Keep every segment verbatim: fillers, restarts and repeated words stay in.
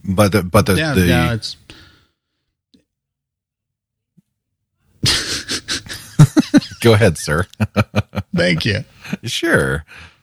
But the, but the, yeah, the no, it's go ahead, sir. Thank you. Sure.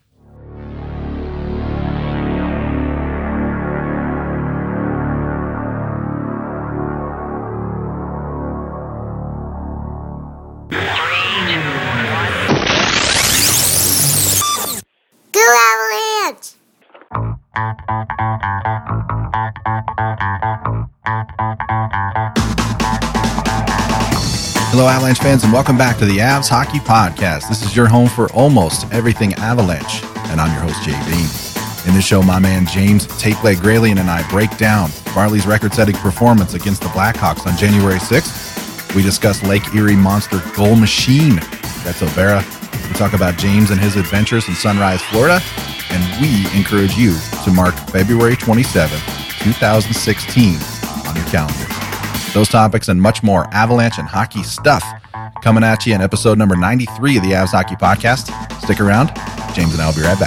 Hello, Avalanche fans, and welcome back to the Avs Hockey Podcast. This is your home for almost everything Avalanche, and I'm your host, Jay Bean. In this show, my man James Tapeleg Gralien and I break down Farley's record-setting performance against the Blackhawks on January sixth. We discuss Lake Erie Monster goal machine, Reto Berra. We talk about James and his adventures in Sunrise, Florida, and we encourage you to mark February twenty-seventh, twenty sixteen on your calendar. Those topics and much more Avalanche and hockey stuff coming at you in episode number ninety-three of the Avs Hockey Podcast. Stick around. James and I will be right back.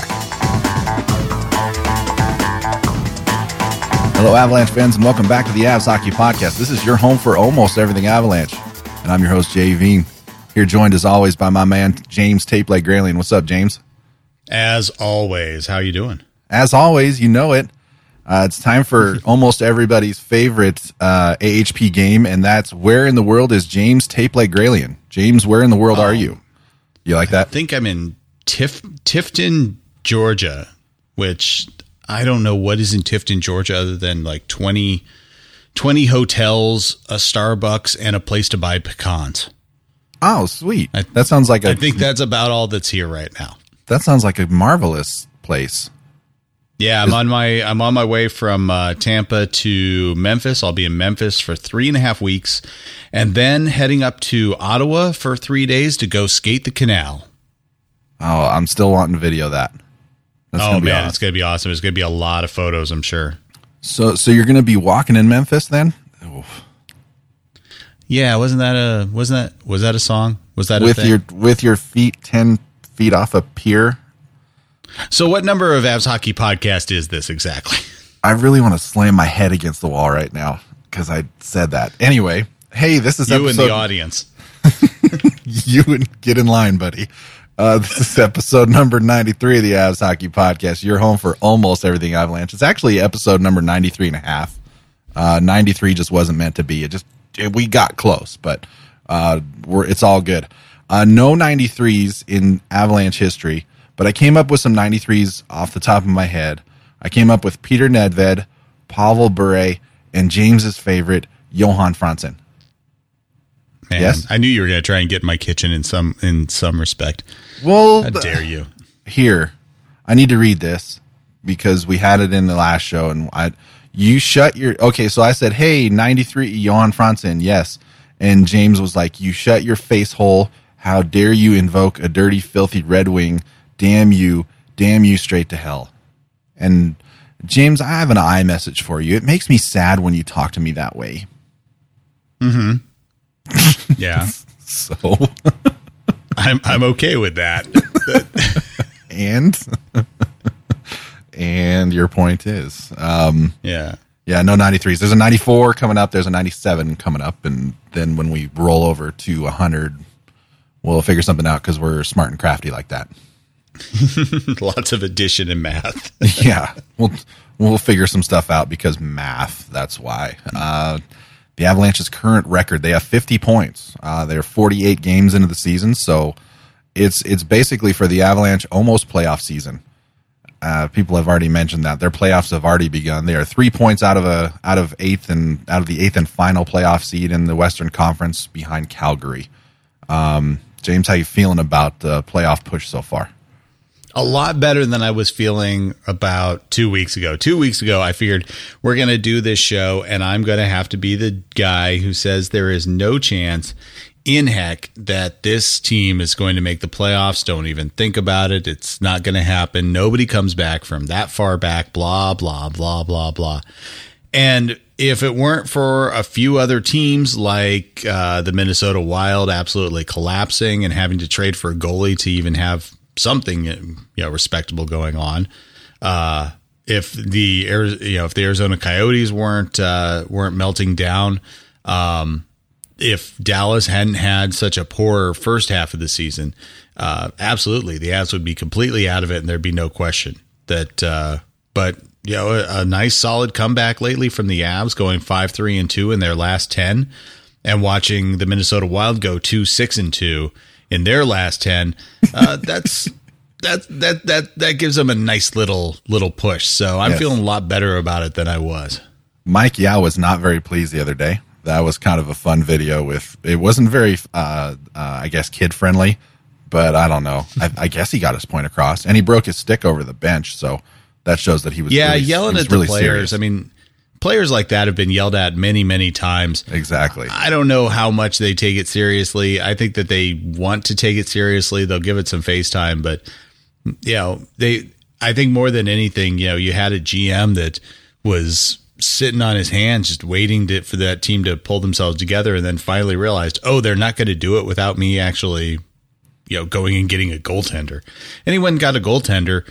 Hello, Avalanche fans, and welcome back to the Avs Hockey Podcast. This is your home for almost everything Avalanche, and I'm your host, Jay Veen. Here joined, as always, by my man, James Tapeleg Gralien. What's up, James? As always, how you doing? As always, you know it. Uh, it's time for almost everybody's favorite uh, A H P game, and that's Where in the World is James Tapeleg Gralien? James, where in the world um, are you? You like that? I think I'm in Tif- Tifton, Georgia, which I don't know what is in Tifton, Georgia, other than like twenty, twenty hotels, a Starbucks, and a place to buy pecans. Oh, sweet. I, that sounds like a... I think that's about all that's here right now. That sounds like a marvelous place. Yeah, I'm on my I'm on my way from uh, Tampa to Memphis. I'll be in Memphis for three and a half weeks, and then heading up to Ottawa for three days to go skate the canal. Oh, I'm still wanting to video that. That's oh man, awesome. It's gonna be awesome. It's gonna be a lot of photos, I'm sure. So, so you're gonna be walking in Memphis then? Oof. Yeah, wasn't that a wasn't that was that a song? Was that a with thing? your with your feet ten feet off a pier? So what number of Avs Hockey Podcast is this exactly? I really want to slam my head against the wall right now because I said that. Anyway, hey, this is you episode... in the audience. You and get in line, buddy. Uh, this is episode number ninety-three of the Avs Hockey Podcast. You're home for almost everything Avalanche. It's actually episode number ninety-three and a half. Uh, ninety-three just wasn't meant to be. It just it, we got close, but uh, we're it's all good. Uh, no ninety-threes in Avalanche history. But I came up with some ninety-threes off the top of my head. I came up with Peter Nedved, Pavel Bure, and James's favorite, Johan Franzen. Man, yes? I knew you were going to try and get my kitchen in some in some respect. Well, how dare you? Here, I need to read this because we had it in the last show, and I you shut your okay. So I said, "Hey, ninety-three, Johan Franzen, yes," and James was like, "You shut your face hole. How dare you invoke a dirty, filthy Red Wing? Damn you, damn you straight to hell." And James, I have an iMessage for you. It makes me sad when you talk to me that way. Mm-hmm. Yeah. So I'm I'm okay with that. and and your point is. Um yeah. Yeah, no ninety-threes. There's a ninety-four coming up, there's a ninety-seven coming up, and then when we roll over to one hundred, we'll figure something out because we're smart and crafty like that. Lots of addition and math. Yeah, we'll we'll figure some stuff out because math. That's why. Uh, the Avalanche's current record, they have fifty points. Uh, they're forty-eight games into the season, so it's it's basically for the Avalanche almost playoff season. Uh, people have already mentioned that their playoffs have already begun. They are three points out of a out of eighth and out of the eighth and final playoff seed in the Western Conference behind Calgary. Um, James, how you feeling about the playoff push so far? A lot better than I was feeling about two weeks ago. Two weeks ago, I figured we're going to do this show, and I'm going to have to be the guy who says there is no chance in heck that this team is going to make the playoffs. Don't even think about it. It's not going to happen. Nobody comes back from that far back, blah, blah, blah, blah, blah. And if it weren't for a few other teams like uh, the Minnesota Wild absolutely collapsing and having to trade for a goalie to even have something, you know, respectable going on, uh, if the you know if the Arizona Coyotes weren't uh, weren't melting down, um, if Dallas hadn't had such a poor first half of the season, uh, absolutely the Avs would be completely out of it, and there'd be no question that. Uh, but you know, a, a nice solid comeback lately from the Avs, going five three and two in their last ten, and watching the Minnesota Wild go two six and two in their last ten. Uh, that's that that that that gives them a nice little little push. So I'm yes. feeling a lot better about it than I was. Mike Yao was not very pleased the other day. That was kind of a fun video. With it wasn't very, uh, uh, I guess, kid friendly, but I don't know. I, I guess he got his point across, and he broke his stick over the bench. So that shows that he was yeah really, yelling was at really the players. Serious. I mean, players like that have been yelled at many many times. Exactly. I don't know how much they take it seriously. I think that they want to take it seriously. They'll give it some face time, but you know, they. I think more than anything, you know, you had a G M that was sitting on his hands, just waiting to, for that team to pull themselves together, and then finally realized, oh, they're not going to do it without me actually, you know, going and getting a goaltender. And he went and got a goaltender,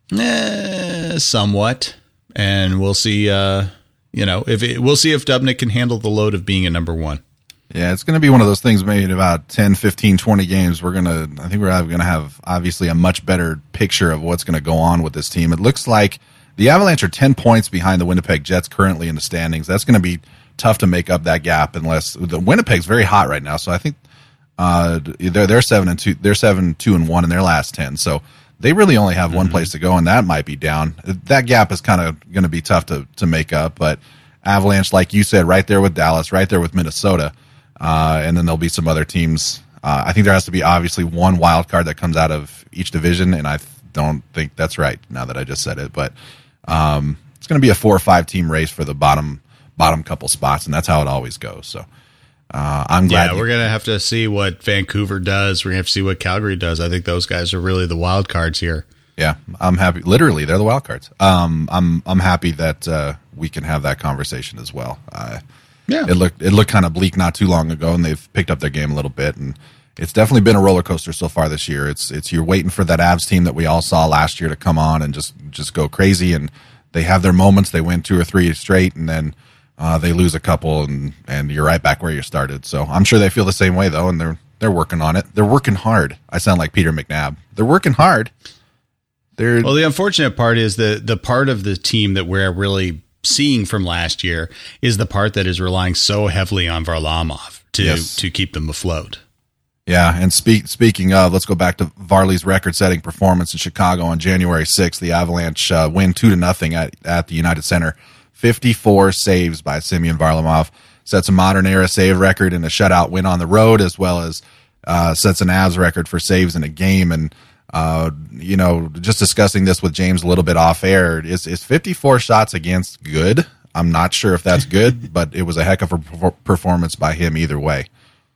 eh, somewhat, and we'll see. Uh, you know, if it, we'll see if Dubnyk can handle the load of being a number one. Yeah, it's going to be one of those things. Maybe in about ten, fifteen, twenty games, we're going to. I think we're going to have obviously a much better picture of what's going to go on with this team. It looks like the Avalanche are ten points behind the Winnipeg Jets currently in the standings. That's going to be tough to make up that gap unless the Winnipeg's very hot right now. So I think uh, they're they're seven and two. They're seven two and one in their last ten. So they really only have mm-hmm. one place to go, and that might be down. That gap is kind of going to be tough to to make up. But Avalanche, like you said, right there with Dallas, right there with Minnesota, uh, and then there'll be some other teams. Uh, I think there has to be obviously one wild card that comes out of each division, and I don't think that's right now that I just said it, but. Um, it's going to be a four or five team race for the bottom bottom couple spots, and that's how it always goes. So uh, I'm glad. Yeah, we're going to have to see what Vancouver does. We're going to have to see what Calgary does. I think those guys are really the wild cards here. Yeah, I'm happy. Literally, they're the wild cards. Um, I'm I'm happy that uh, we can have that conversation as well. Uh, yeah, it looked it looked kind of bleak not too long ago, and they've picked up their game a little bit, and it's definitely been a roller coaster so far this year. It's it's you're waiting for that Avs team that we all saw last year to come on and just just go crazy, and they have their moments. They win two or three straight, and then uh, they lose a couple, and, and you're right back where you started. So I'm sure they feel the same way though, and they're they're working on it. They're working hard. I sound like Peter McNabb. They're working hard. They're well. The unfortunate part is the the part of the team that we're really seeing from last year is the part that is relying so heavily on Varlamov to yes. to keep them afloat. Yeah, and speak, speaking of, let's go back to Varley's record-setting performance in Chicago on January sixth. The Avalanche uh, win two to nothing at, at the United Center. fifty-four saves by Semyon Varlamov. Sets a modern-era save record in a shutout win on the road, as well as uh, sets an Avs record for saves in a game. And, uh, you know, just discussing this with James a little bit off-air, is, is fifty-four shots against good? I'm not sure if that's good, but it was a heck of a performance by him either way.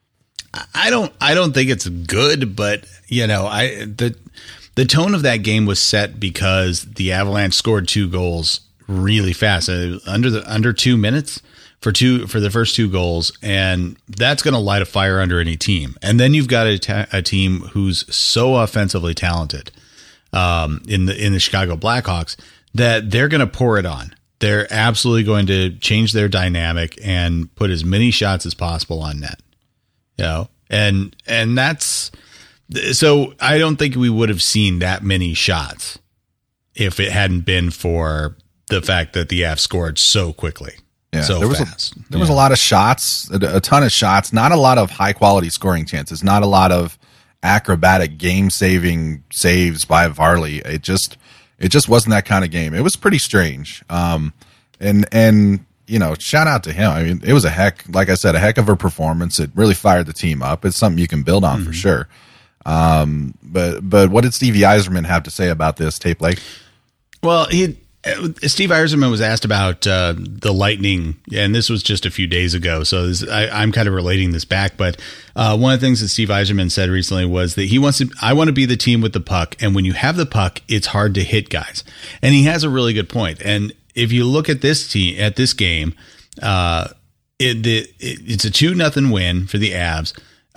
I don't. I don't think it's good, but you know, I the the tone of that game was set because the Avalanche scored two goals really fast, uh, under the under two minutes for two for the first two goals, and that's going to light a fire under any team. And then you've got a, ta- a team who's so offensively talented um, in the in the Chicago Blackhawks that they're going to pour it on. They're absolutely going to change their dynamic and put as many shots as possible on net. You know, and and that's so I don't think we would have seen that many shots if it hadn't been for the fact that the Avs scored so quickly. Yeah, so there was fast. A, there yeah. was a lot of shots, a, a ton of shots, not a lot of high quality scoring chances, not a lot of acrobatic game saving saves by Varley. It just it just wasn't that kind of game. It was pretty strange. Um, and and. You know, shout out to him. I mean, it was a heck, like I said, a heck of a performance. It really fired the team up. It's something you can build on mm-hmm. for sure. Um, but but what did Stevie Yzerman have to say about this, Tape Lake? Well, he Steve Yzerman was asked about uh, the Lightning, and this was just a few days ago. So this, I, I'm kind of relating this back. But uh, one of the things that Steve Yzerman said recently was that he wants to. I want to be the team with the puck, and when you have the puck, it's hard to hit guys. And he has a really good point. And if you look at this team, at this game, uh, it, the, it it's a two nothing win for the Avs.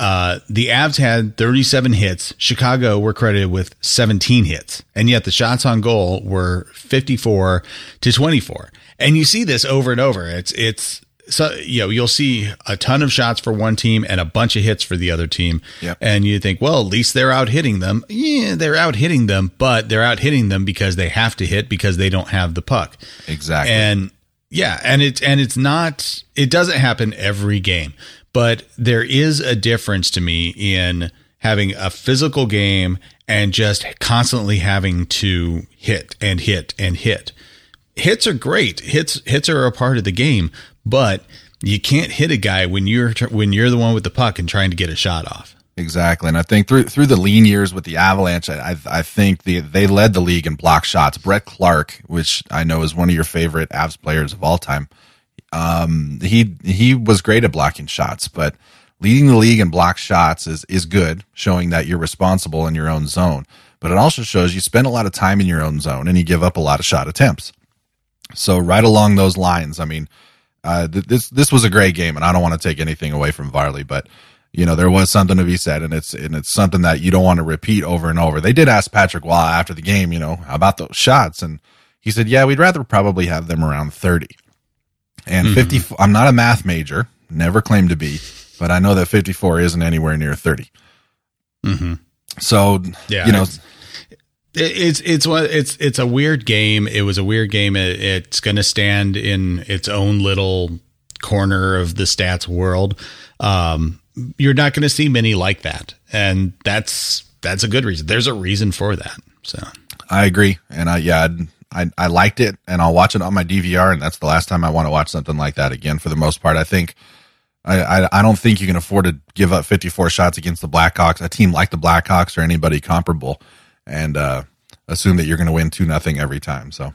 Uh, the Avs had thirty-seven hits. Chicago were credited with seventeen hits. And yet the shots on goal were fifty-four to twenty-four. And you see this over and over. It's, it's, so, you know, you'll see a ton of shots for one team and a bunch of hits for the other team. Yep. And you think, well, at least they're out hitting them. Yeah, they're out hitting them, but they're out hitting them because they have to hit because they don't have the puck. Exactly. And yeah, and it's, and it's not, it doesn't happen every game, but there is a difference to me in having a physical game and just constantly having to hit and hit and hit. Hits are great. Hits, hits are a part of the game. But you can't hit a guy when you're when you're the one with the puck and trying to get a shot off. Exactly, and I think through through the lean years with the Avalanche, I I think the they led the league in block shots. Brett Clark, which I know is one of your favorite Avs players of all time, um, he he was great at blocking shots. But leading the league in block shots is is good, showing that you're responsible in your own zone. But it also shows you spend a lot of time in your own zone and you give up a lot of shot attempts. So right along those lines, I mean. Uh, th- this this was a great game, and I don't want to take anything away from Varley, but you know there was something to be said, and it's and it's something that you don't want to repeat over and over. They did ask Patrick Waugh after the game, you know, about those shots, and he said, "Yeah, we'd rather probably have them around thirty." And mm-hmm. fifty, I'm not a math major, never claimed to be, but I know that fifty-four isn't anywhere near thirty. Mm-hmm. So yeah, you know. It's- It's it's it's it's a weird game. It was a weird game. It, it's going to stand in its own little corner of the stats world. Um, you're not going to see many like that, and that's that's a good reason. There's a reason for that. So I agree, and I yeah I I liked it, and I'll watch it on my D V R, and that's the last time I want to watch something like that again. For the most part, I think. I, I I don't think you can afford to give up fifty-four shots against the Blackhawks, a team like the Blackhawks or anybody comparable. And uh, assume that you're going to win two nothing every time. So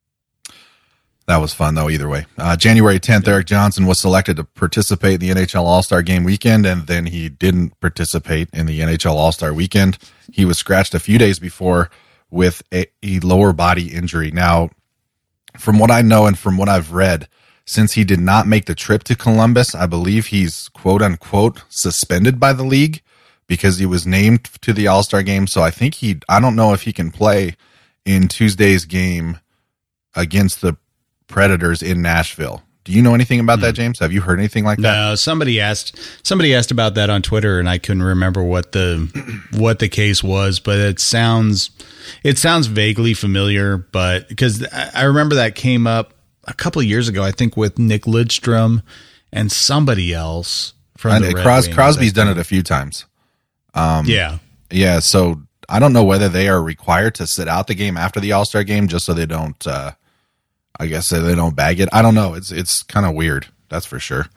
that was fun, though, either way. Uh, January tenth, Erik Johnson was selected to participate in the N H L All-Star Game weekend, and then he didn't participate in the N H L All-Star weekend. He was scratched a few days before with a, a lower body injury. Now, from what I know and from what I've read, since he did not make the trip to Columbus, I believe he's quote-unquote suspended by the league, because he was named to the All-Star game. So I think he, I don't know if he can play in Tuesday's game against the Predators in Nashville. Do you know anything about that, James? Have you heard anything like that? No, somebody asked, somebody asked about that on Twitter, and I couldn't remember what the, what the case was, but it sounds, it sounds vaguely familiar, but because I remember that came up a couple of years ago, I think with Nick Lidstrom and somebody else from the Red Cros- Wings, Crosby's done it a few times. Um, yeah. Yeah. So I don't know whether they are required to sit out the game after the All-Star game just so they don't, uh, I guess so they don't bag it. I don't know. It's, it's kind of weird. That's for sure.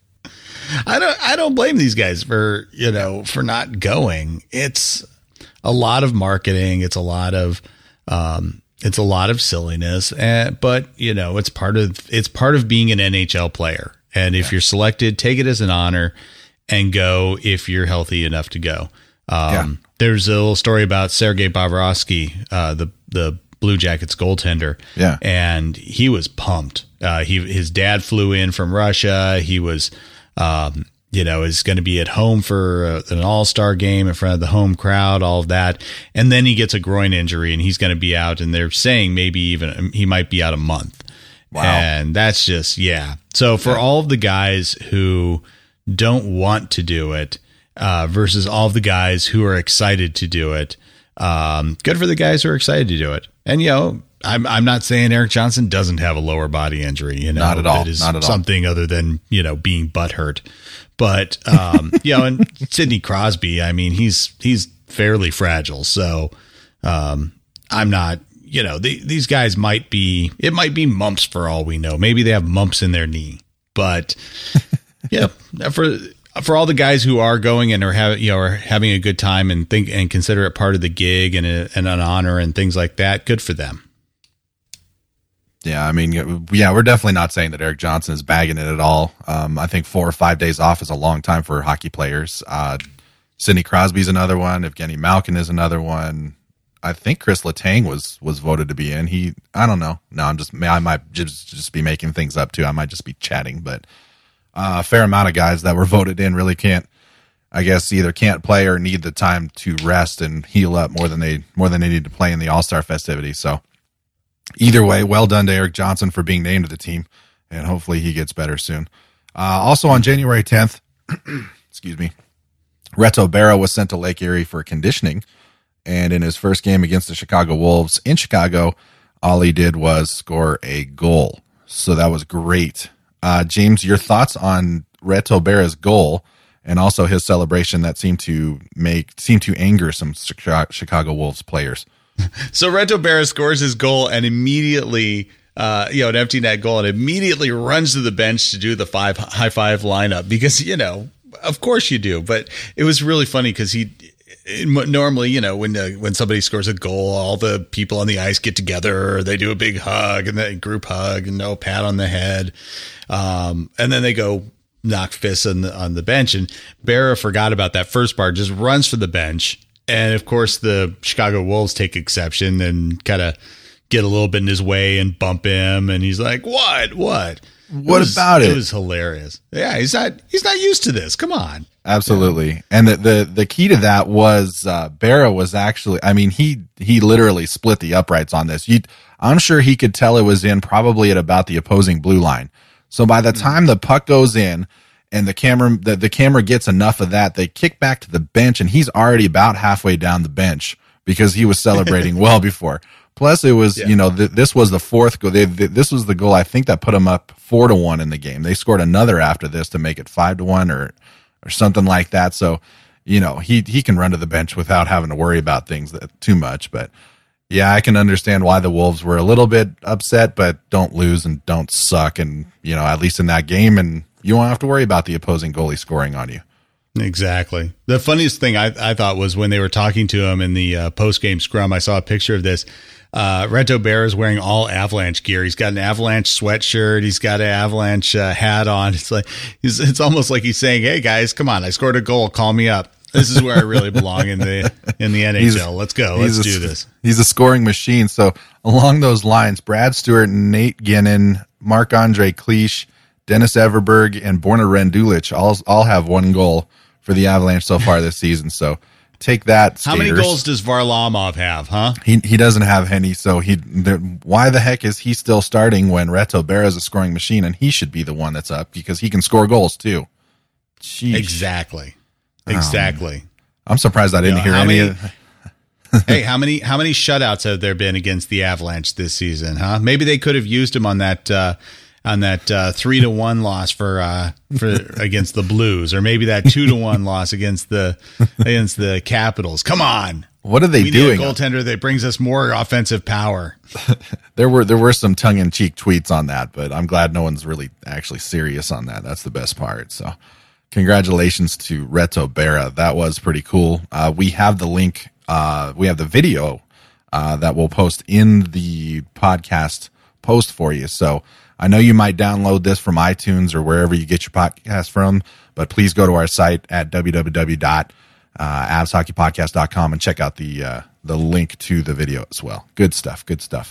I don't, I don't blame these guys for, you know, for not going. It's a lot of marketing. It's a lot of, um, it's a lot of silliness, uh, but you know, it's part of, it's part of being an N H L player. And if yeah. you're selected, take it as an honor. And go if you're healthy enough to go. Um, yeah. There's a little story about Sergei Bobrovsky, uh, the the Blue Jackets goaltender. Yeah, and he was pumped. Uh, he his dad flew in from Russia. He was, um, you know, is going to be at home for uh, an All-Star game in front of the home crowd. All of that, and then he gets a groin injury, and he's going to be out. And they're saying maybe even he might be out a month. Wow, and that's just yeah. So for yeah. all of the guys who don't want to do it uh, versus all of the guys who are excited to do it. Um, good for the guys who are excited to do it. And, you know, I'm, I'm not saying Erik Johnson doesn't have a lower body injury, you know, not at all. That is not at something all. other than, you know, being butthurt. But, um, you know, and Sidney Crosby, I mean, he's, he's fairly fragile. So, um, I'm not, you know, the, these guys might be, it might be mumps for all we know. Maybe they have mumps in their knee, but yeah, for for all the guys who are going and are having you know are having a good time and think and consider it part of the gig and, a, and an honor and things like that, good for them. Yeah, I mean, yeah, we're definitely not saying that Erik Johnson is bagging it at all. Um, I think four or five days off is a long time for hockey players. Uh, Sidney Crosby's another one. Evgeny Malkin is another one. I think Chris Letang was was voted to be in. He, I don't know. No, I'm just I might just just be making things up too. I might just be chatting, but. Uh, a fair amount of guys that were voted in really can't I guess either can't play or need the time to rest and heal up more than they more than they need to play in the All-Star festivities. So either way, well done to Erik Johnson for being named to the team, and hopefully he gets better soon. Uh, also on January tenth, excuse me, Reto Berra was sent to Lake Erie for conditioning, and in his first game against the Chicago Wolves in Chicago, all he did was score a goal. So that was great. Uh, James, your thoughts on Reto Berra's goal and also his celebration that seemed to make seemed to anger some Chicago Wolves players? So Reto Berra scores his goal and immediately, uh, you know, an empty net goal, and immediately runs to the bench to do the five high five lineup because, you know, of course you do. But it was really funny because he normally, you know, when uh, when somebody scores a goal, all the people on the ice get together, they do a big hug and then group hug and no pat on the head, um, and then they go knock fists on the on the bench. And Berra forgot about that first part, just runs for the bench. And of course, the Chicago Wolves take exception and kind of get a little bit in his way and bump him. And he's like, "What? What? What was, about it?" It was hilarious. Yeah, he's not he's not used to this. Come on. Absolutely. Yeah. And the, the the key to that was uh, Berra was actually, I mean, he he literally split the uprights on this. You, I'm sure he could tell it was in probably at about the opposing blue line. So by the time the puck goes in and the camera the, the camera gets enough of that, they kick back to the bench, and he's already about halfway down the bench because he was celebrating well before. Plus, it was, yeah. you know, th- this was the fourth goal. They, th- this was the goal, I think, that put them up four to one in the game. They scored another after this to make it five to one or or something like that. So, you know, he he can run to the bench without having to worry about things that, too much. But yeah, I can understand why the Wolves were a little bit upset, but don't lose and don't suck. And, you know, at least in that game, and you won't have to worry about the opposing goalie scoring on you. Exactly. The funniest thing I, I thought was when they were talking to him in the uh, post-game scrum, I saw a picture of this. Uh, Reto Berra is wearing all Avalanche gear. He's got an Avalanche sweatshirt. He's got an Avalanche uh, hat on. It's like he's, it's almost like he's saying, "Hey guys, come on! I scored a goal. Call me up. This is where I really belong in the in the N H L. Let's go. Let's a, do this." He's a scoring machine. So along those lines, Brad Stewart, Nate Ginnon, Marc-Andre Cliche, Dennis Everberg, and Borna Rendulic all all have one goal for the Avalanche so far this season. So take that, skaters. How many goals does Varlamov have, huh? He he doesn't have any, so he why the heck is he still starting when Reto Berra is a scoring machine and he should be the one that's up because he can score goals too? Jeez. Exactly. Exactly. Um, I'm surprised I didn't you know, hear any many, of Hey, how many how many shutouts have there been against the Avalanche this season, huh? Maybe they could have used him on that uh, on that uh, three to one loss for uh, for against the Blues, or maybe that two to one loss against the against the Capitals. Come on, what are they we doing? Need a goaltender that brings us more offensive power. there were there were some tongue in cheek tweets on that, but I'm glad no one's really actually serious on that. That's the best part. So, congratulations to Reto Berra. That was pretty cool. Uh, we have the link. Uh, we have the video uh, that we'll post in the podcast post for you. So. I know you might download this from iTunes or wherever you get your podcast from, but please go to our site at w w w dot avs hockey podcast dot com and check out the uh, the link to the video as well. Good stuff, good stuff.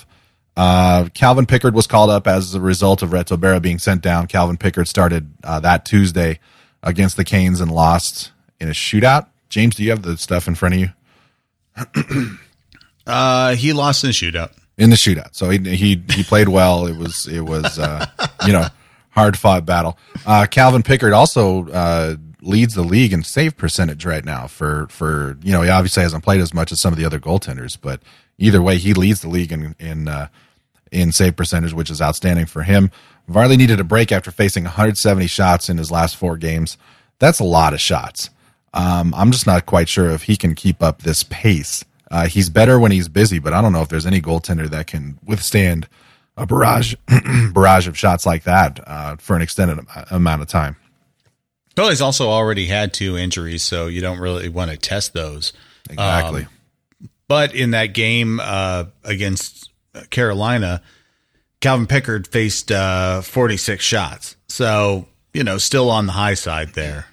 Uh, Calvin Pickard was called up as a result of Reto Berra being sent down. Calvin Pickard started uh, that Tuesday against the Canes and lost in a shootout. James, do you have the stuff in front of you? uh, he lost in a shootout. In the shootout, so he he he played well. It was it was uh, you know hard fought battle. Uh, Calvin Pickard also uh, leads the league in save percentage right now. For for you know he obviously hasn't played as much as some of the other goaltenders, but either way he leads the league in in uh, in save percentage, which is outstanding for him. Varley needed a break after facing one hundred seventy shots in his last four games. That's a lot of shots. Um, I'm just not quite sure if he can keep up this pace. Uh, he's better when he's busy, but I don't know if there's any goaltender that can withstand a barrage barrage of shots like that uh, for an extended amount of time. Well, he's also already had two injuries, so you don't really want to test those. Exactly. Um, but in that game uh, against Carolina, Calvin Pickard faced uh, forty-six shots. So, you know, still on the high side there.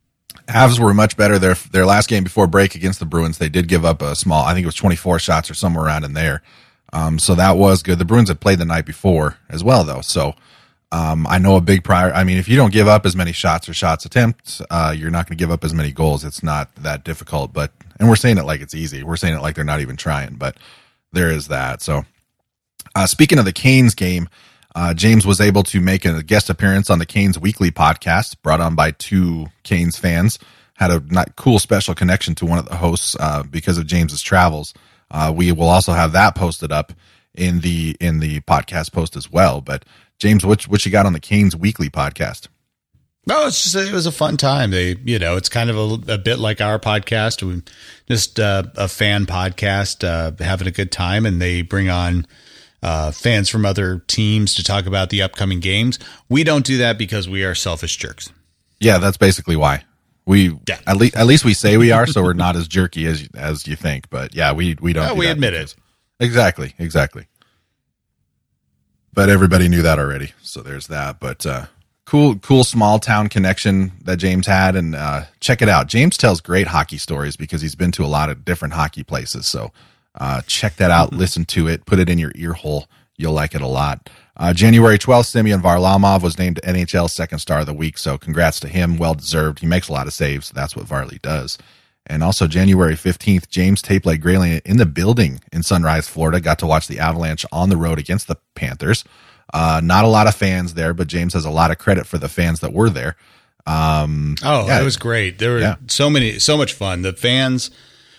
Avs were much better. Their their last game before break against the Bruins, they did give up a small, I think it was twenty-four shots or somewhere around in there. Um, so that was good. The Bruins had played the night before as well, though. So Um, I know a big prior. I mean, if you don't give up as many shots or shots attempts, uh, you're not going to give up as many goals. It's not that difficult, but, and we're saying it like it's easy. We're saying it like they're not even trying, but there is that. So, uh, speaking of the Canes game, uh, James was able to make a guest appearance on the Canes Weekly podcast brought on by two Canes fans. Had a not cool special connection to one of the hosts, uh, because of James's travels. Uh, we will also have that posted up in the, in the podcast post as well, but James, what what you got on the Canes Weekly podcast? No, it's just it was a fun time. They, you know, it's kind of a, a bit like our podcast. We just uh, a fan podcast, uh, having a good time, and they bring on uh, fans from other teams to talk about the upcoming games. We don't do that because we are selfish jerks. Yeah, that's basically why. We yeah. at least at least we say we are, so we're not as jerky as as you think. But yeah, we we don't. Yeah, do we that admit because, it. Exactly, exactly. But everybody knew that already, so there's that. But uh, cool, cool small town connection that James had, and uh, check it out. James tells great hockey stories because he's been to a lot of different hockey places. So uh, check that out, mm-hmm. listen to it, put it in your ear hole. You'll like it a lot. Uh, January twelfth, Semyon Varlamov was named N H L's second star of the week, so congrats to him. Well deserved. He makes a lot of saves. That's what Varley does. And also January fifteenth, James Tapley Grayling in the building in Sunrise, Florida, got to watch the Avalanche on the road against the Panthers. Uh, not a lot of fans there, but James has a lot of credit for the fans that were there. Um, oh, yeah. That was great. There were yeah. so many, so much fun. The fans,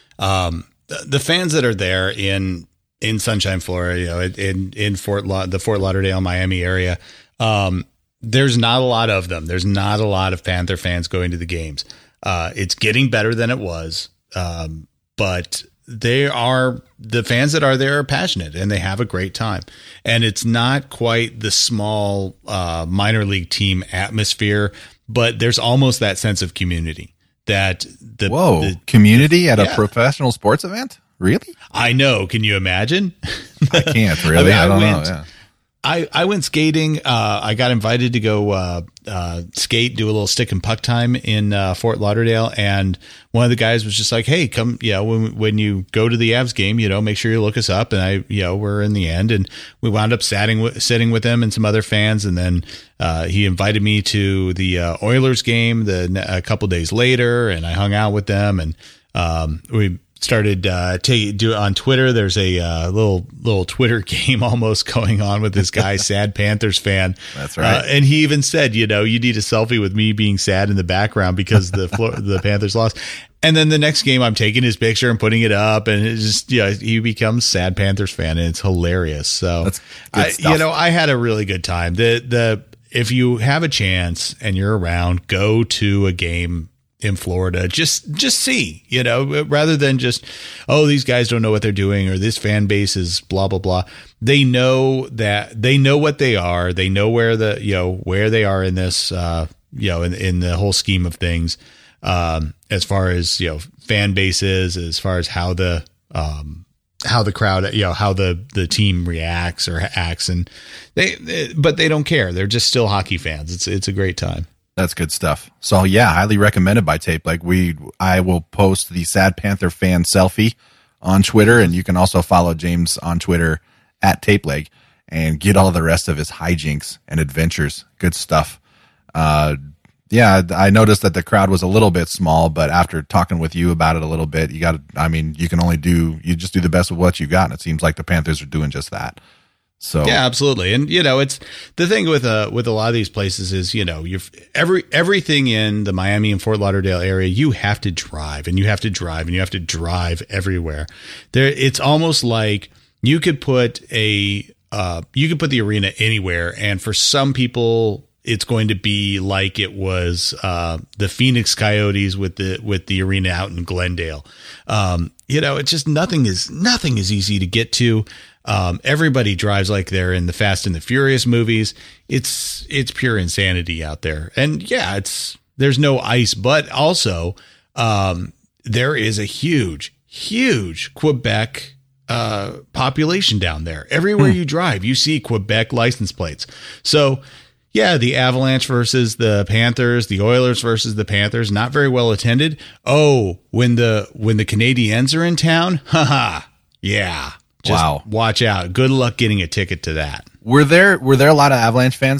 um, the, the fans that are there in, in Sunshine, Florida, you know, in, in Fort La- the Fort Lauderdale, Miami area, um, there's not a lot of them. There's not a lot of Panther fans going to the games. Uh, it's getting better than it was. Um, but they are, the fans that are there are passionate and they have a great time. And it's not quite the small, uh, minor league team atmosphere, but there's almost that sense of community that the, Whoa, the, community at yeah. a professional sports event. Really? I know. Can you imagine? I can't really. I, mean, I don't I went, know. Yeah. I, I went skating. Uh, I got invited to go uh, uh, skate, do a little stick and puck time in uh, Fort Lauderdale. And one of the guys was just like, hey, come, you know, when, when you go to the Avs game, you know, make sure you look us up. And I, you know, we're in the end. And we wound up sitting with, sitting with him and some other fans. And then uh, he invited me to the uh, Oilers game the, a couple days later. And I hung out with them. And um, we started uh take do on Twitter. There's a uh, little little Twitter game almost going on with this guy, sad Panthers fan. That's right. Uh, and he even said, you know, you need a selfie with me being sad in the background because the the Panthers lost. And then the next game, I'm taking his picture and putting it up, and it's just, yeah, he becomes sad Panthers fan, and it's hilarious. So, That's I, you know, I had a really good time. The the if you have a chance and you're around, go to a game in Florida, just just see, you know, rather than just, oh, these guys don't know what they're doing or this fan base is blah blah blah. They know that they know what they are. They know where the you know where they are in this uh, you know in in the whole scheme of things, um, as far as you know fan bases, as far as how the um, how the crowd, you know, how the the team reacts or acts, and they, they but they don't care. They're just still hockey fans. It's it's a great time. That's good stuff. So yeah, highly recommended by Tape. Like we, I will post the Sad Panther fan selfie on Twitter, and you can also follow James on Twitter at Tape Leg and get all the rest of his hijinks and adventures. Good stuff. Uh, yeah, I noticed that the crowd was a little bit small, but after talking with you about it a little bit, you got to, I mean, you can only do, you just do the best with what you got. And it seems like the Panthers are doing just that. So yeah, absolutely. And you know, it's the thing with uh with a lot of these places is, you know, you've every everything in the Miami and Fort Lauderdale area, you have to drive and you have to drive and you have to drive everywhere. There, it's almost like you could put a uh you could put the arena anywhere, and for some people it's going to be like it was uh the Phoenix Coyotes with the with the arena out in Glendale. Um, you know, it's just nothing is nothing is easy to get to. Um, everybody drives like they're in the Fast and the Furious movies. It's it's pure insanity out there. And yeah, it's there's no ice, but also um, there is a huge, huge Quebec uh, population down there. Everywhere hmm. you drive, you see Quebec license plates. So yeah, the Avalanche versus the Panthers, the Oilers versus the Panthers, not very well attended. Oh, when the when the Canadiens are in town, haha, yeah. Just wow. Watch out. Good luck getting a ticket to that. Were there were there a lot of Avalanche fans there?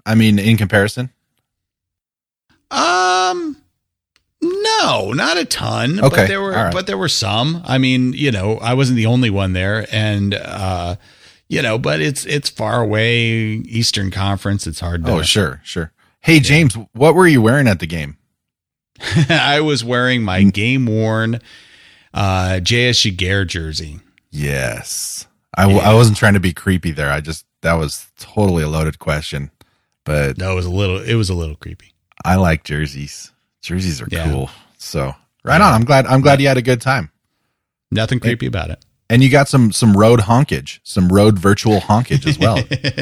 I mean, in comparison? Um, no, not a ton. Okay, But there were, right. but there were some. I mean, you know, I wasn't the only one there, and uh, you know, but it's it's far away, Eastern Conference. It's hard to. Oh, sure, sure. Hey, James, yeah. What were you wearing at the game? I was wearing my game worn uh, J S. Giguere jersey. Yes, I, yeah. I wasn't trying to be creepy there. I just that was totally a loaded question, but no, it was a little. It was a little creepy. I like jerseys. Jerseys are yeah. cool. So right on. I'm glad. I'm glad you had a good time. Nothing creepy and, about it. And you got some some road honkage, some road virtual honkage as well.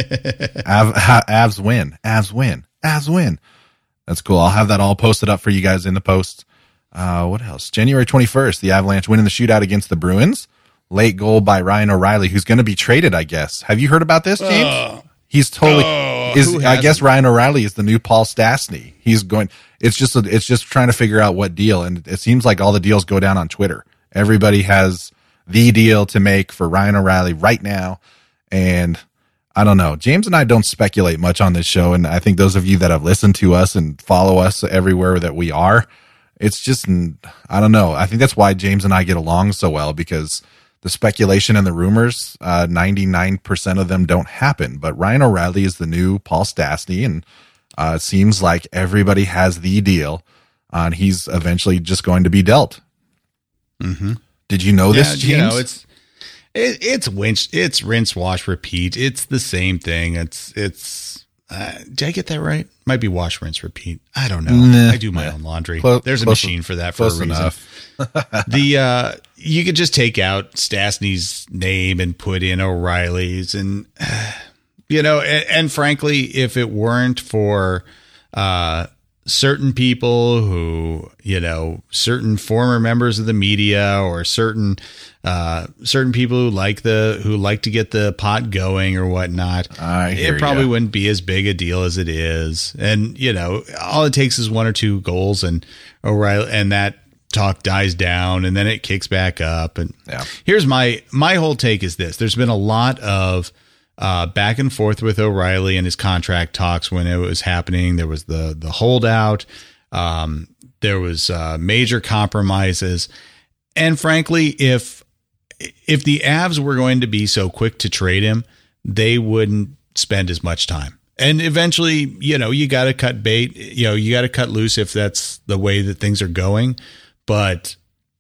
Av, ha, Avs win. Avs win. Avs win. That's cool. I'll have that all posted up for you guys in the post. Uh, what else? January twenty-first, the Avalanche win in the shootout against the Bruins. Late goal by Ryan O'Reilly, who's going to be traded, I guess. Have you heard about this, James? Uh, He's totally. uh, is I guess Ryan O'Reilly is the new Paul Stastny. He's going. It's just. A, it's just trying to figure out what deal, and it seems like all the deals go down on Twitter. Everybody has the deal to make for Ryan O'Reilly right now, and I don't know. James and I don't speculate much on this show, and I think those of you that have listened to us and follow us everywhere that we are, it's just, I don't know. I think that's why James and I get along so well, because the speculation and the rumors, uh, ninety-nine percent of them don't happen. But Ryan O'Reilly is the new Paul Stastny, and uh, it seems like everybody has the deal, uh, and he's eventually just going to be dealt. Mm-hmm. Did you know yeah, this, James? You know, it's it, it's winch, it's rinse, wash, repeat. It's the same thing. It's it's. Uh, did I get that right? Might be wash, rinse, repeat. I don't know. Nah, I do my yeah. own laundry. Close, There's a close, machine for that for close a reason. Enough. the uh, you could just take out Stastny's name and put in O'Reilly's, and uh, you know, and, and frankly, if it weren't for uh, certain people who, you know, certain former members of the media or certain uh, certain people who like the who like to get the pot going or whatnot, I hear it probably ya. wouldn't be as big a deal as it is. And you know, all it takes is one or two goals, and O'Reilly, and that talk dies down, and then it kicks back up. And yeah. here's my my whole take is this: there's been a lot of uh, back and forth with O'Reilly and his contract talks when it was happening. There was the the holdout. Um, there was uh, major compromises, and frankly, if if the Avs were going to be so quick to trade him, they wouldn't spend as much time. And eventually, you know, you got to cut bait. You know, you got to cut loose if that's the way that things are going. But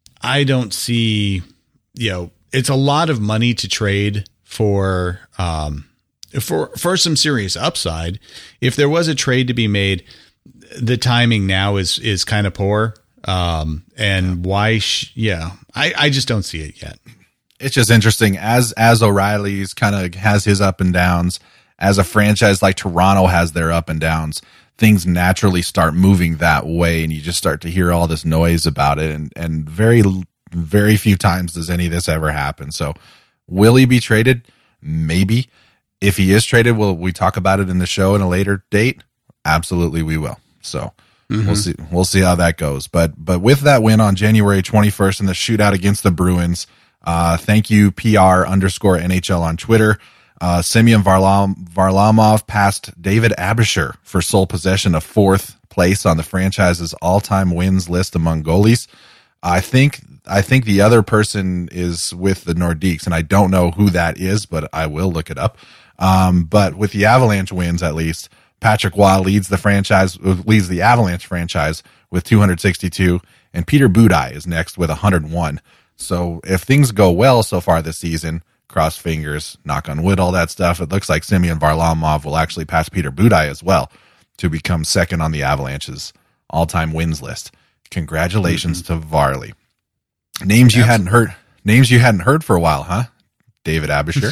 I don't see, you know, it's a lot of money to trade for um, for for some serious upside. If there was a trade to be made, the timing now is is kind of poor. Um, and why? Sh- yeah, I, I just don't see it yet. It's just interesting as as O'Reilly's kind of has his up and downs, as a franchise like Toronto has their up and downs, things naturally start moving that way, and you just start to hear all this noise about it, and and very very few times does any of this ever happen. So will he be traded? Maybe. If he is traded, will we talk about it in the show in a later date? Absolutely we will. So mm-hmm. we'll see we'll see how that goes. But but with that win on January twenty-first in the shootout against the Bruins, Uh, thank you, P R underscore N H L on Twitter. Uh, Semyon Varlam- Varlamov passed David Abisher for sole possession of fourth place on the franchise's all-time wins list among goalies. I think I think the other person is with the Nordiques, and I don't know who that is, but I will look it up. Um, but with the Avalanche wins, at least, Patrick Waugh leads the franchise, leads the Avalanche franchise with two hundred sixty-two, and Peter Budaj is next with one hundred one. So if things go well so far this season, cross fingers, knock on wood, all that stuff, it looks like Semyon Varlamov will actually pass Peter Budaj as well to become second on the Avalanche's all-time wins list. Congratulations mm-hmm. to Varley. Names Absolutely. you hadn't heard, names you hadn't heard for a while, huh? David Abisher,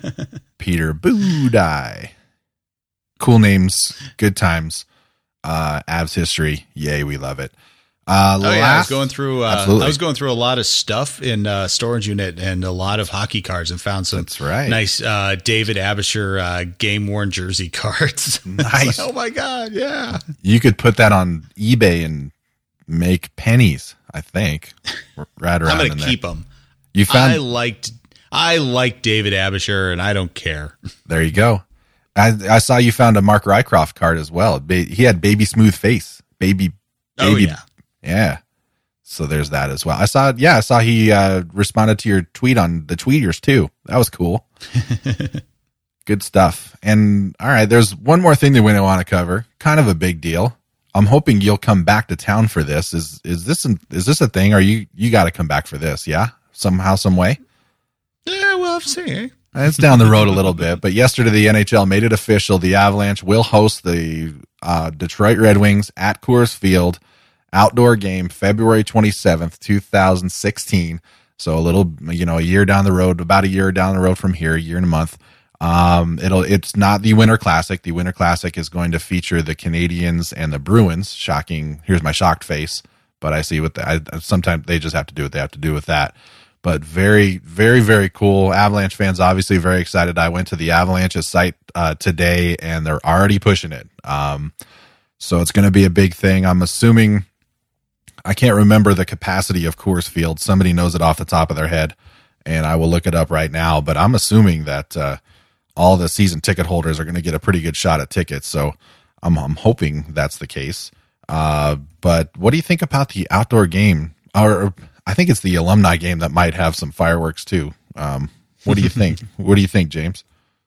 Peter Budaj. Cool names, good times. Uh, Avs history, yay, we love it. Uh, oh yeah, I was going through. Uh, Absolutely. I was going through a lot of stuff in uh, storage unit and a lot of hockey cards, and found some That's right. nice uh, David Abisher uh, game worn jersey cards. Nice. Like, oh my god, yeah. You could put that on eBay and make pennies. I think right around. I'm going in to there. keep them. You found. I liked. I liked David Abisher, and I don't care. There you go. I, I saw you found a Mark Rycroft card as well. Ba- he had baby smooth face, baby, baby, oh yeah, yeah. So there's that as well. I saw, yeah, I saw he uh, responded to your tweet on the tweeters too. That was cool. Good stuff. And all right, there's one more thing that we want to cover. Kind of a big deal. I'm hoping you'll come back to town for this. Is is this an, is this a thing? Or you you got to come back for this? Yeah, somehow, some way. Yeah, well, I've seen. It's down the road a little bit, but yesterday the N H L made it official. The Avalanche will host the uh, Detroit Red Wings at Coors Field. Outdoor game, February twenty-seventh, twenty sixteen. So a little, you know, a year down the road, about a year down the road from here, a year and a month. Um, it'll, it's not the Winter Classic. The Winter Classic is going to feature the Canadiens and the Bruins. Shocking. Here's my shocked face, but I see what the, I, sometimes they just have to do what they have to do with that. But very, very, very cool. Avalanche fans obviously very excited. I went to the Avalanche's site uh, today, and they're already pushing it. Um, so it's going to be a big thing. I'm assuming. I can't remember the capacity of Coors Field. Somebody knows it off the top of their head, and I will look it up right now. But I'm assuming that uh, all the season ticket holders are going to get a pretty good shot at tickets. So I'm, I'm hoping that's the case. Uh, but what do you think about the outdoor game? Or I think it's the alumni game that might have some fireworks too. Um, what do you think? What do you think, James?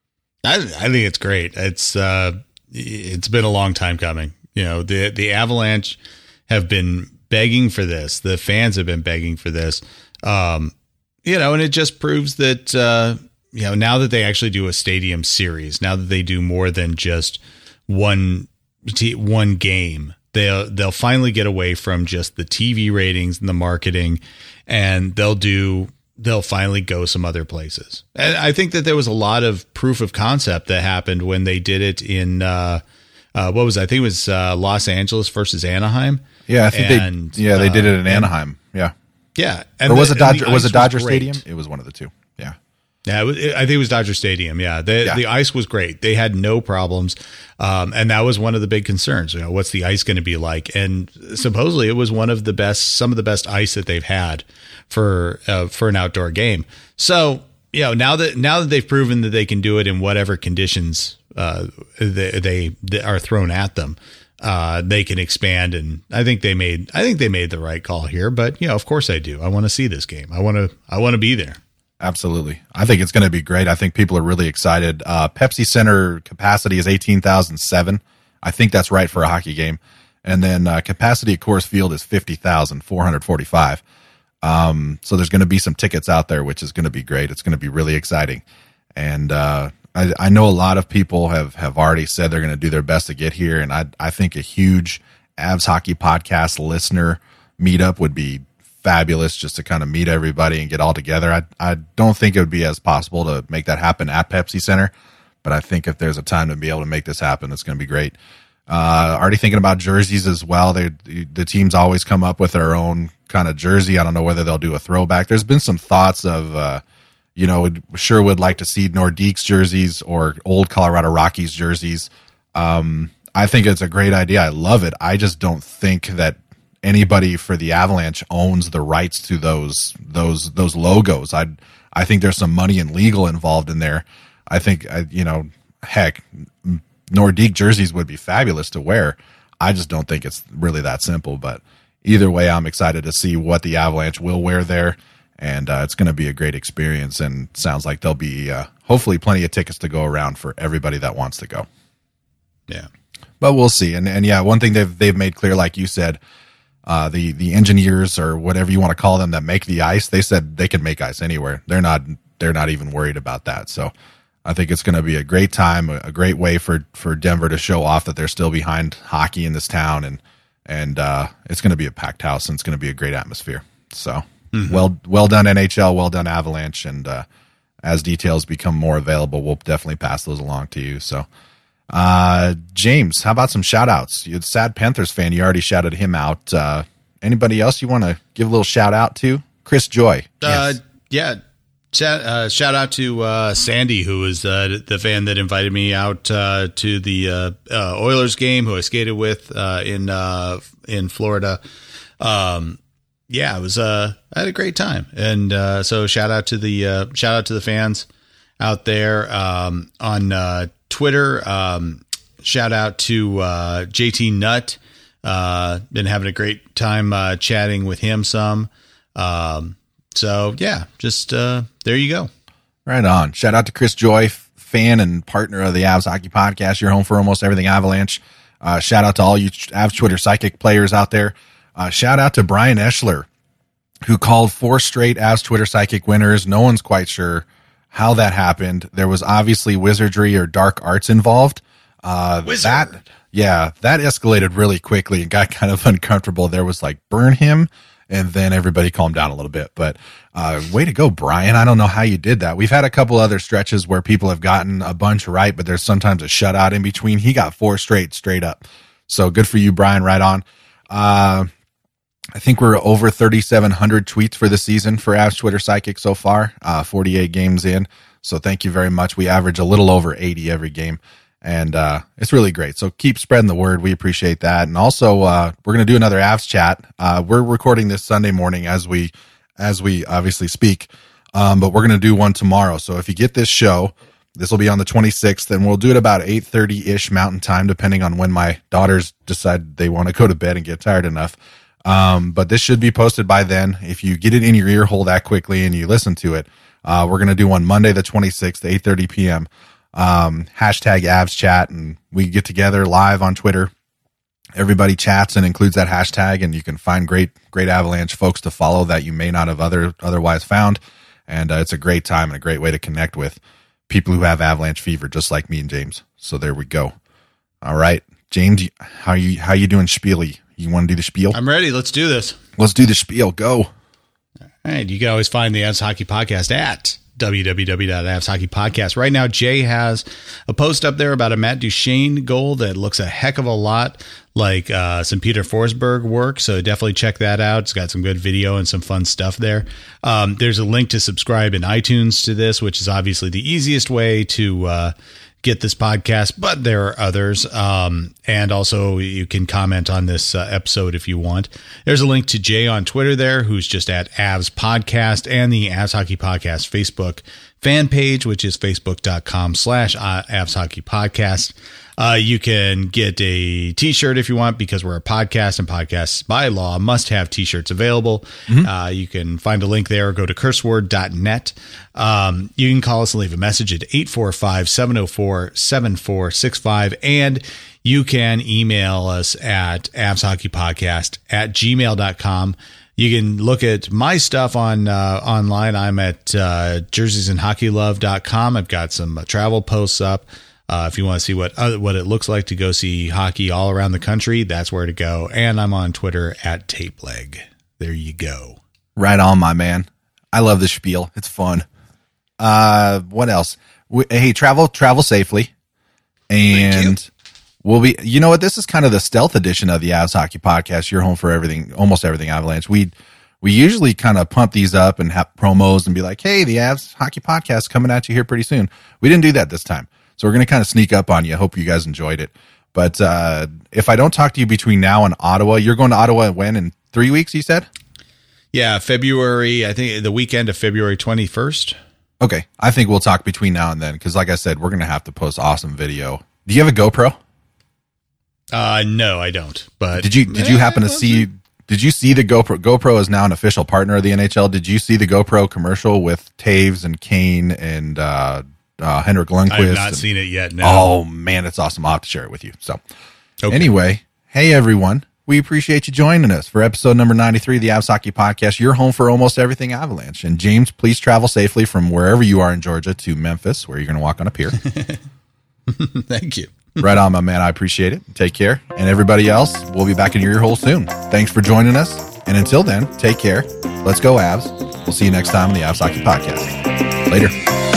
I, I think it's great. It's uh, it's been a long time coming. You know, the the Avalanche have been begging for this. The fans have been begging for this. Um, you know, and it just proves that, uh, you know, now that they actually do a stadium series, now that they do more than just one, t- one game, they'll, they'll finally get away from just the T V ratings and the marketing, and they'll do, they'll finally go some other places. And I think that there was a lot of proof of concept that happened when they did it in, uh, uh, what was it? I think it was, uh, Los Angeles versus Anaheim. Yeah, I think and, they. Yeah, they did it in uh, Anaheim. Yeah, yeah. And or was the, it Dodger? Was it Dodger was Stadium? It was one of the two. Yeah, yeah. It was, I think it was Dodger Stadium. Yeah, the yeah. the ice was great. They had no problems, um, and that was one of the big concerns. You know, what's the ice going to be like? And supposedly, it was one of the best, some of the best ice that they've had for uh, for an outdoor game. So, you know, now that now that they've proven that they can do it in whatever conditions uh, they, they they are thrown at them. Uh, they can expand, and I think they made. I think they made the right call here. But you know, of course, I do. I want to see this game. I want to. I want to be there. Absolutely, I think it's going to be great. I think people are really excited. Uh, Pepsi Center capacity is eighteen thousand seven. I think that's right for a hockey game, and then uh, capacity at Coors Field is fifty thousand four hundred forty-five. Um, so there's going to be some tickets out there, which is going to be great. It's going to be really exciting, and. Uh, I, I know a lot of people have, have already said they're going to do their best to get here, and I I think a huge Avs Hockey Podcast listener meetup would be fabulous, just to kind of meet everybody and get all together. I I don't think it would be as possible to make that happen at Pepsi Center, but I think if there's a time to be able to make this happen, it's going to be great. Uh, already thinking about jerseys as well. They the teams always come up with their own kind of jersey. I don't know whether they'll do a throwback. There's been some thoughts of. Uh, You know, would, sure would like to see Nordiques jerseys or old Colorado Rockies jerseys. Um, I think it's a great idea. I love it. I just don't think that anybody for the Avalanche owns the rights to those those those logos. I I think there's some money and legal involved in there. I think I, you know, heck, Nordique jerseys would be fabulous to wear. I just don't think it's really that simple. But either way, I'm excited to see what the Avalanche will wear there. And uh, it's going to be a great experience, and sounds like there'll be uh, hopefully plenty of tickets to go around for everybody that wants to go. Yeah, but we'll see. And and yeah, one thing they've they've made clear, like you said, uh, the the engineers or whatever you want to call them that make the ice, they said they can make ice anywhere. They're not they're not even worried about that. So I think it's going to be a great time, a great way for for Denver to show off that they're still behind hockey in this town, and and uh, it's going to be a packed house, and it's going to be a great atmosphere. So. Mm-hmm. Well, well done N H L, well done Avalanche, and uh, as details become more available, we'll definitely pass those along to you. So, uh, James, how about some shout outs? You're a Sad Panthers fan. You already shouted him out. Uh, anybody else you want to give a little shout out to? Chris Joy. Uh, yes. Yeah. Shout, uh, shout out to uh, Sandy, who was uh, the fan that invited me out uh, to the uh, uh, Oilers game, who I skated with uh, in uh, in Florida. Um, Yeah, it was. Uh, I had a great time, and uh, so shout out to the uh, shout out to the fans out there um, on uh, Twitter. Um, shout out to uh, J T Nutt. Uh, been having a great time uh, chatting with him some. Um, so, yeah, just uh, there you go. Right on. Shout out to Chris Joy, fan and partner of the Avs Hockey Podcast. You're home for almost everything Avalanche. Uh, shout out to all you Avs Twitter Psychic players out there. Uh, shout out to Brian Eschler, who called four straight Avs Twitter Psychic winners. No one's quite sure how that happened. There was obviously wizardry or dark arts involved. Uh, Wizard. That, yeah, that escalated really quickly and got kind of uncomfortable. There was like, burn him. And then everybody calmed down a little bit. But uh, way to go, Brian. I don't know how you did that. We've had a couple other stretches where people have gotten a bunch right, but there's sometimes a shutout in between. He got four straight, straight up. So good for you, Brian. Right on. Uh, I think we're over thirty-seven hundred tweets for the season for Avs Twitter Psychic so far, uh, forty-eight games in. So thank you very much. We average a little over eighty every game. And uh, it's really great. So keep spreading the word. We appreciate that. And also, uh, we're going to do another Avs chat. Uh, we're recording this Sunday morning as we as we obviously speak. Um, but we're going to do one tomorrow. So if you get this show, this will be on the twenty-sixth, and we'll do it about eight thirty-ish Mountain Time, depending on when my daughters decide they want to go to bed and get tired enough. Um, but this should be posted by then. If you get it in your ear hole that quickly and you listen to it, uh, we're going to do one Monday the twenty-sixth, eight thirty p.m., um, hashtag Avs chat, and we get together live on Twitter. Everybody chats and includes that hashtag, and you can find great, great Avalanche folks to follow that you may not have other otherwise found. And uh, it's a great time and a great way to connect with people who have Avalanche fever, just like me and James. So there we go. All right, James, how you how you doing, Spiely? You want to do the spiel? I'm ready. Let's do this. Let's do the spiel. Go. All right. You can always find the Avs Hockey Podcast at w w w dot avs hockey podcast. Right now, Jay has a post up there about a Matt Duchene goal that looks a heck of a lot like uh, some Peter Forsberg work. So definitely check that out. It's got some good video and some fun stuff there. Um, there's a link to subscribe in iTunes to this, which is obviously the easiest way to uh, get this podcast, but there are others. Um, and also you can comment on this uh, episode if you want. There's a link to Jay on Twitter there, who's just at Avs Podcast, and the Avs Hockey Podcast Facebook fan page, which is facebook.com slash Avs Hockey Podcast. Uh, you can get a t-shirt if you want, because we're a podcast, and podcasts by law must have t-shirts available. Mm-hmm. Uh, you can find a link there or go to curseword dot net. Um, you can call us and leave a message at eight four five, seven oh four, seven four six five. And you can email us at avshockeypodcast at gmail dot com. You can look at my stuff on uh, online. I'm at uh, jerseys and hockey love dot com. I've got some uh, travel posts up. Uh, if you want to see what uh, what it looks like to go see hockey all around the country, that's where to go. And I'm on Twitter at Tapeleg. There you go. Right on, my man. I love the spiel. It's fun. Uh, what else? We, hey, travel travel safely. And we'll be, you know what? This is kind of the stealth edition of the Avs Hockey Podcast. You're home for everything, almost everything Avalanche. We we usually kind of pump these up and have promos and be like, hey, the Avs Hockey Podcast coming at you here pretty soon. We didn't do that this time. So we're going to kind of sneak up on you. I hope you guys enjoyed it. But uh, if I don't talk to you between now and Ottawa, you're going to Ottawa when? In three weeks, you said? Yeah, February, I think the weekend of February twenty-first. Okay. I think we'll talk between now and then, because like I said, we're going to have to post awesome video. Do you have a GoPro? Uh, no, I don't. But did you did you happen to see did you see the GoPro? GoPro is now an official partner of the N H L. Did you see the GoPro commercial with Taves and Kane and uh Uh, Henrik Lundqvist? I have not and, seen it yet. No. Oh man, it's awesome. I'll have to share it with you. So okay. Anyway, hey everyone, we appreciate you joining us for episode number ninety-three of the Avs Hockey Podcast. You're home for almost everything Avalanche. And James, please travel safely from wherever you are in Georgia to Memphis, where you're going to walk on a pier. Thank you. Right on, my man. I appreciate it. Take care. And everybody else, we'll be back in your ear hole soon. Thanks for joining us. And until then, take care. Let's go Avs. We'll see you next time on the Avs Hockey Podcast. Later.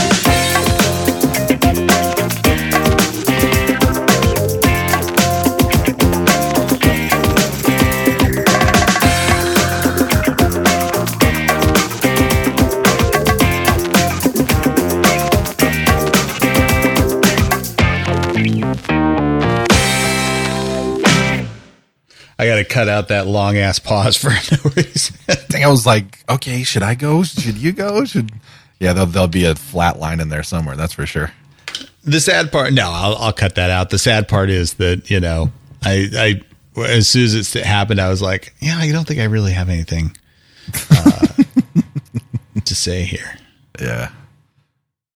I got to cut out that long ass pause for no reason. I think I was like, okay, should I go? Should you go? Should yeah, there'll, there'll be a flat line in there somewhere. That's for sure. The sad part, no, I'll, I'll cut that out. The sad part is that, you know, I, I, as soon as it happened, I was like, yeah, I don't think I really have anything uh, to say here. Yeah.